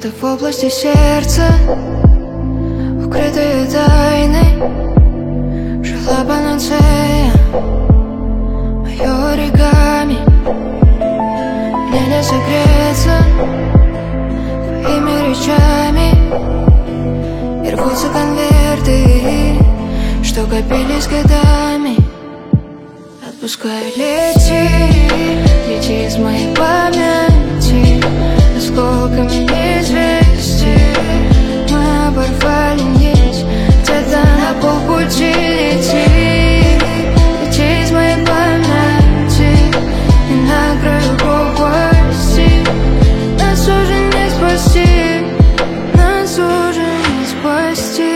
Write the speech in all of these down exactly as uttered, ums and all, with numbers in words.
где-то в области сердца, укрытые тайны, жила панацея, моё оригами. Мне не согреться твоими речами, и рвутся конверты, что копились годами. Отпускай, лети, лети из моей памяти осколками неизвестий. Мы оборвали нить, где-то на полпути. Лети, лети из моей памяти и на краю пропасти. Нас уже не спасти, нас уже не спасти.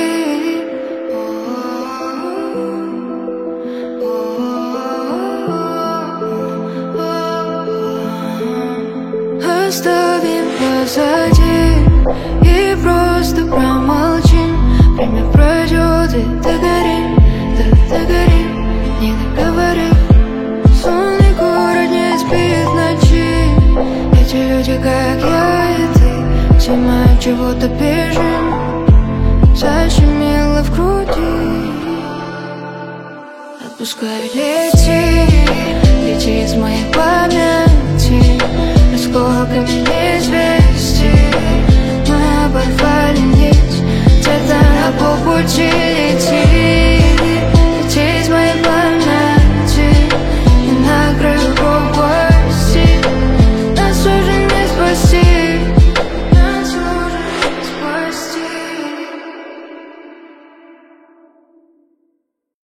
Оставим позади и просто промолчим. Время пройдет и догорим, да догорим, не договорив. Сонный город не спит ночи. Эти люди, как я и ты, все мы от чего-то бежим. Защемило в груди. Отпускай, лети, лети из моей памяти осколками неизвестных.